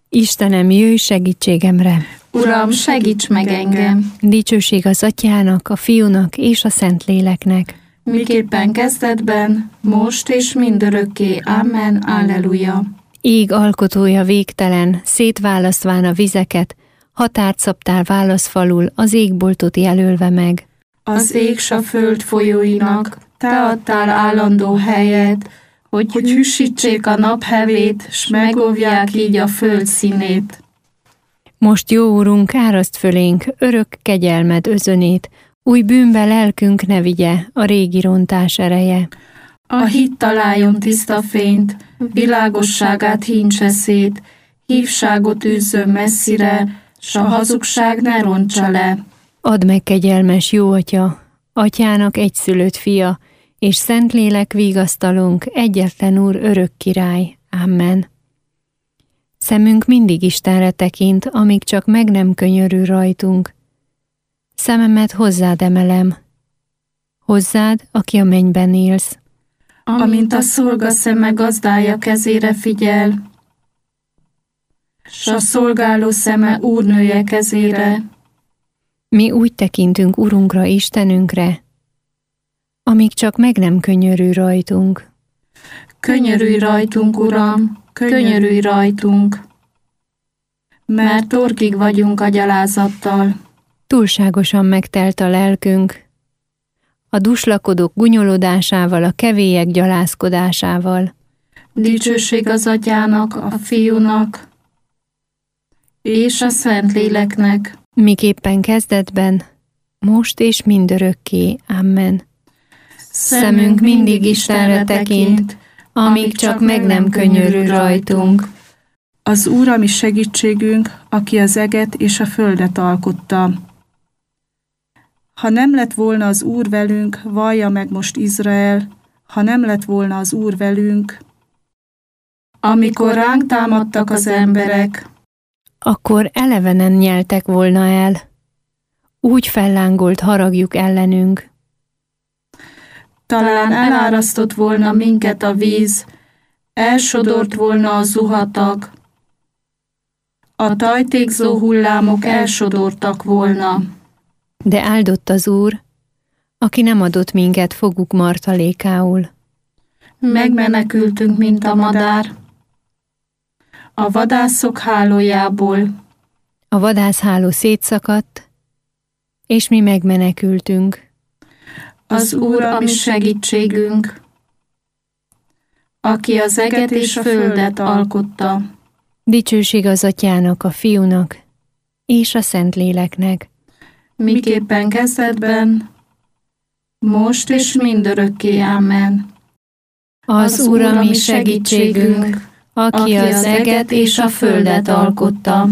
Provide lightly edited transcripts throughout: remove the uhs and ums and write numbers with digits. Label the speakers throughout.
Speaker 1: Istenem, jöjj segítségemre!
Speaker 2: Uram, segíts meg engem!
Speaker 1: Dicsőség az Atyának, a Fiúnak és a Szentléleknek.
Speaker 2: Miképpen kezdetben, most és mindörökké. Amen. Alleluja.
Speaker 1: Ég alkotója végtelen, szétválasztván a vizeket, határt szabtál válaszfalul, az égboltot jelölve meg.
Speaker 2: Az ég s a föld folyóinak te adtál állandó helyet, hogy hűsítsék a naphevét, s megóvják így a föld színét.
Speaker 1: Most, jó Úrunk, áraszt fölénk örök kegyelmed özönét, új bűnbe lelkünk ne vigye a régi rontás ereje.
Speaker 2: A hit találjon tiszta fényt, világosságát híncse szét, hívságot űzzön messzire, s a hazugság ne rontsa le.
Speaker 1: Add meg, kegyelmes jó Atya, Atyának egyszülött fia, és Szentlélek vigasztalunk, egyetlen Úr, örök király. Amen. Szemünk mindig Istenre tekint, amíg csak meg nem könyörül rajtunk. Szememet hozzád emelem, hozzád, aki a mennyben élsz.
Speaker 2: Amint a szolga szeme gazdája kezére figyel, s a szolgáló szeme úrnője kezére.
Speaker 1: Mi úgy tekintünk Urunkra, Istenünkre, amíg csak meg nem könyörül rajtunk.
Speaker 2: Könyörülj rajtunk, Uram, könyörülj rajtunk, mert torkig vagyunk a gyalázattal.
Speaker 1: Túlságosan megtelt a lelkünk, a duslakodók gunyolódásával, a kevélyek gyalázkodásával.
Speaker 2: Dicsőség az Atyának, a Fiúnak és a Szentléleknek.
Speaker 1: Miképpen kezdetben, most és mindörökké. Amen. Szemünk mindig Istenre tekint, amíg csak meg nem könyörül rajtunk.
Speaker 3: Az Úr a mi segítségünk, aki az eget és a földet alkotta. Ha nem lett volna az Úr velünk, vallja meg most Izrael, ha nem lett volna az Úr velünk.
Speaker 2: Amikor ránk támadtak az emberek,
Speaker 1: akkor elevenen nyeltek volna el. Úgy fellángolt haragjuk ellenünk.
Speaker 2: Talán elárasztott volna minket a víz, elsodort volna a zuhatag, a tajtékzó hullámok elsodortak volna.
Speaker 1: De áldott az Úr, aki nem adott minket foguk martalékául.
Speaker 2: Megmenekültünk, mint a madár, a vadászok hálójából.
Speaker 1: A vadászháló szétszakadt, és mi megmenekültünk.
Speaker 2: Az Úr a mi segítségünk, aki az eget és a földet alkotta.
Speaker 1: Dicsőség az Atyának, a Fiúnak és a Szentléleknek.
Speaker 2: Miképpen kezdetben, most és mindörökké. Amen.
Speaker 1: Az Úr a mi segítségünk, aki az eget és a földet alkotta.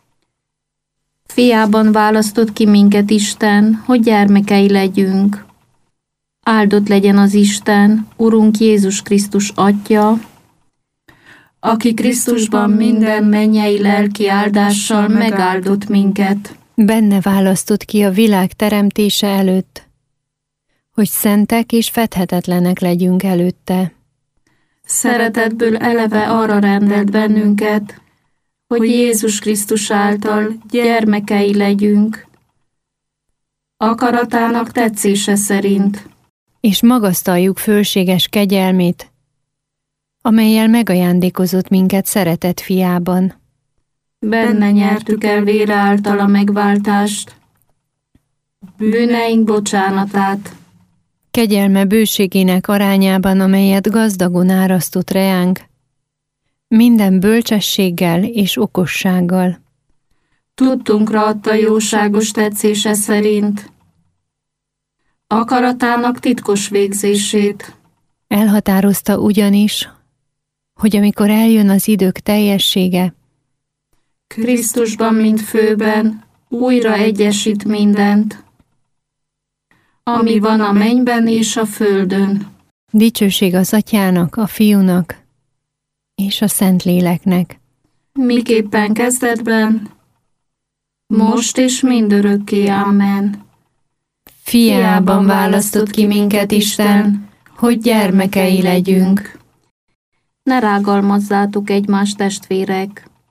Speaker 2: Fiában választott ki minket Isten, hogy gyermekei legyünk. Áldott legyen az Isten, Urunk Jézus Krisztus Atya, aki Krisztusban minden mennyei lelki áldással megáldott minket.
Speaker 1: Benne választott ki a világ teremtése előtt, hogy szentek és fedhetetlenek legyünk előtte.
Speaker 2: Szeretetből eleve arra rendelt bennünket, hogy Jézus Krisztus által gyermekei legyünk, akaratának tetszése szerint.
Speaker 1: És magasztaljuk fölséges kegyelmét, amellyel megajándékozott minket szeretett fiában.
Speaker 2: Benne nyertük el vére által a megváltást, bűneink bocsánatát.
Speaker 1: Kegyelme bőségének arányában, amelyet gazdagon árasztott reánk, minden bölcsességgel és okossággal.
Speaker 2: Tudtunkra adta jóságos tetszése szerint, akaratának titkos végzését.
Speaker 1: Elhatározta ugyanis, hogy amikor eljön az idők teljessége,
Speaker 2: Krisztusban, mint főben, újra egyesít mindent, ami van a mennyben és a földön.
Speaker 1: Dicsőség az Atyának, a Fiúnak és a Szentléleknek.
Speaker 2: Miképpen kezdetben, most és mindörökké. Amen.
Speaker 1: Fiában választott ki minket Isten, hogy gyermekei legyünk.
Speaker 2: Ne rágalmazzátok egymást, testvérek,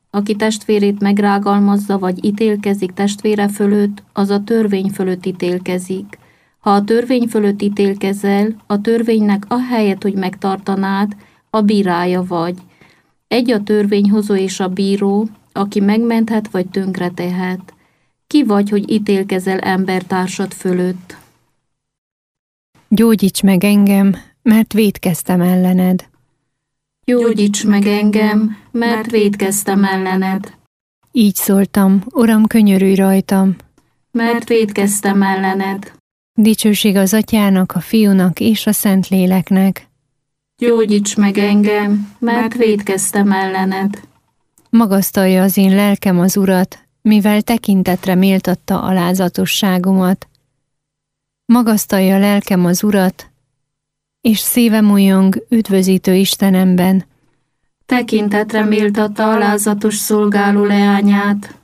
Speaker 2: Aki testvérét megrágalmazza vagy ítélkezik testvére fölött, az a törvény fölött ítélkezik. Ha a törvény fölött ítélkezel, a törvénynek ahelyett, hogy megtartanád, a bírája vagy. Egy a törvényhozó és a bíró, aki megmenthet vagy tönkretehet. Ki vagy, hogy ítélkezel embertársad fölött?
Speaker 1: Gyógyíts meg engem, mert vétkeztem ellened.
Speaker 2: Gyógyíts meg engem, mert vétkeztem ellened.
Speaker 1: Így szóltam, Uram, könyörülj rajtam.
Speaker 2: Mert vétkeztem ellened.
Speaker 1: Dicsőség az Atyának, a Fiúnak és a Szentléleknek.
Speaker 2: Gyógyíts meg engem, mert vétkeztem ellened.
Speaker 1: Magasztalja az én lelkem az Urat, mivel tekintetre méltatta alázatosságomat. Magasztalja lelkem az Urat, és szívem újjong üdvözítő Istenemben.
Speaker 2: Tekintetre méltatta alázatos szolgáló leányát.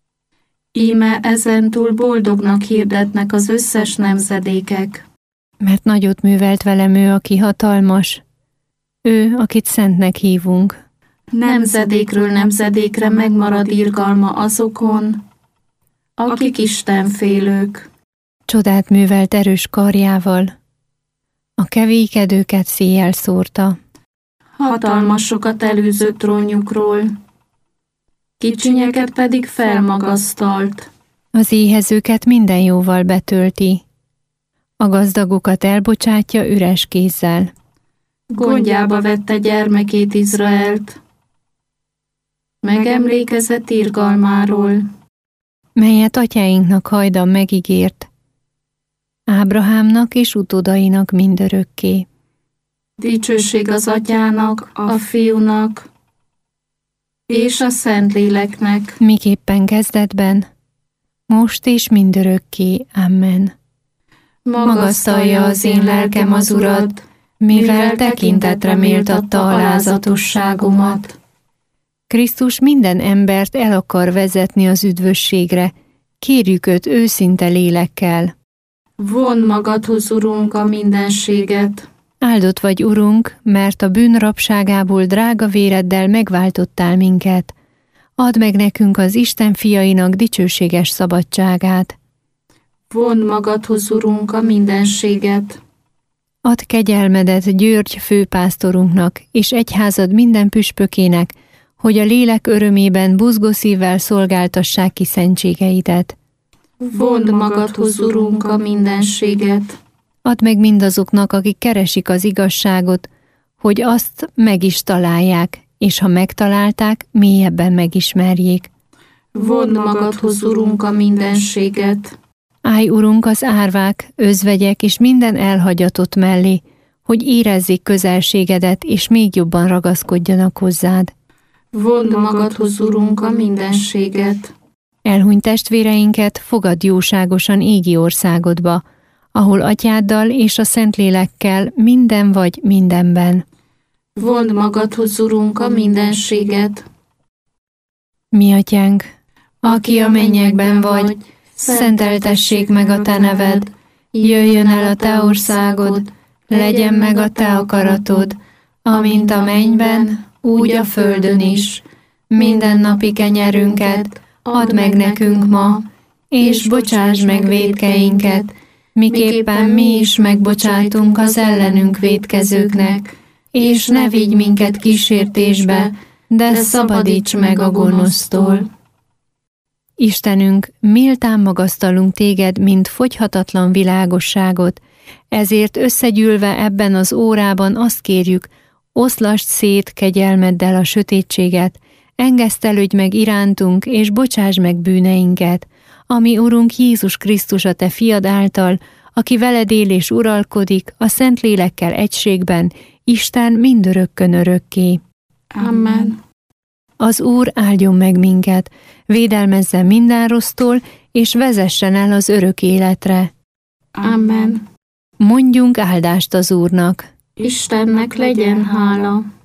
Speaker 2: Íme ezentúl boldognak hirdetnek az összes nemzedékek.
Speaker 1: Mert nagyot művelt velem ő, aki hatalmas, ő, akit szentnek hívunk.
Speaker 2: Nemzedékről nemzedékre megmarad irgalma azokon, akik istenfélők.
Speaker 1: Csodát művelt erős karjával, a kevékedőket széjjel szórta.
Speaker 2: Hatalmasokat előzött trónjukról, kicsinyeket pedig felmagasztalt.
Speaker 1: Az éhezőket minden jóval betölti, a gazdagokat elbocsátja üres kézzel.
Speaker 2: Gondjába vette gyermekét Izraelt, megemlékezett irgalmáról,
Speaker 1: melyet atyáinknak hajdan megígért, Ábrahámnak és utódainak mindörökké.
Speaker 2: Dicsőség az Atyának, a Fiúnak és a Szentléleknek.
Speaker 1: Miképpen kezdetben, most és mindörökké. Amen.
Speaker 2: Magasztalja az én lelkem az Urat, mivel tekintetre méltatta alázatosságomat.
Speaker 1: Krisztus minden embert el akar vezetni az üdvösségre, kérjük őt őszinte lélekkel.
Speaker 2: Vondd magadhoz, Urunk, a mindenséget.
Speaker 1: Áldott vagy, Urunk, mert a bűn rabságából drága véreddel megváltottál minket. Add meg nekünk az Isten fiainak dicsőséges szabadságát.
Speaker 2: Vondd magadhoz, Urunk, a mindenséget.
Speaker 1: Add kegyelmedet György főpásztorunknak és egyházad minden püspökének, hogy a lélek örömében buzgó szívvel szolgáltassák ki szentségeidet.
Speaker 2: Vondd magadhoz, Urunk, a mindenséget.
Speaker 1: Add meg mindazoknak, akik keresik az igazságot, hogy azt meg is találják, és ha megtalálták, mélyebben megismerjék.
Speaker 2: Vondd magadhoz, Urunk, a mindenséget.
Speaker 1: Állj, Urunk, az árvák, özvegyek és minden elhagyatott mellé, hogy érezzék közelségedet, és még jobban ragaszkodjanak hozzád.
Speaker 2: Vondd magadhoz, Urunk, a mindenséget.
Speaker 1: Elhunyt testvéreinket fogadd jóságosan égi országodba, ahol atyáddal és a Szentlélekkel minden vagy mindenben.
Speaker 2: Vondd magadhoz, Urunk, a mindenséget.
Speaker 1: Mi atyánk, aki a mennyekben vagy, szenteltessék meg a te neved, jöjjön el a te országod, legyen meg a te akaratod, amint a mennyben, úgy a földön is. Mindennapi kenyerünket add meg nekünk ma, és bocsáss meg vétkeinket, miképpen mi is megbocsátunk az ellenünk vétkezőknek, és ne vigy minket kísértésbe, de szabadíts meg a gonosztól. Istenünk, méltán magasztalunk téged, mint fogyhatatlan világosságot, ezért összegyűlve ebben az órában azt kérjük, oszlasd szét kegyelmeddel a sötétséget, engesztelődj meg irántunk, és bocsáss meg bűneinket, ami Urunk Jézus Krisztus a te fiad által, aki veled él és uralkodik, a Szentlélekkel egységben, Isten mindörökkön örökké.
Speaker 2: Amen.
Speaker 1: Az Úr áldjon meg minket, védelmezzen minden rossztól, és vezessen el az örök életre.
Speaker 2: Amen.
Speaker 1: Mondjunk áldást az Úrnak.
Speaker 2: Istennek legyen hála.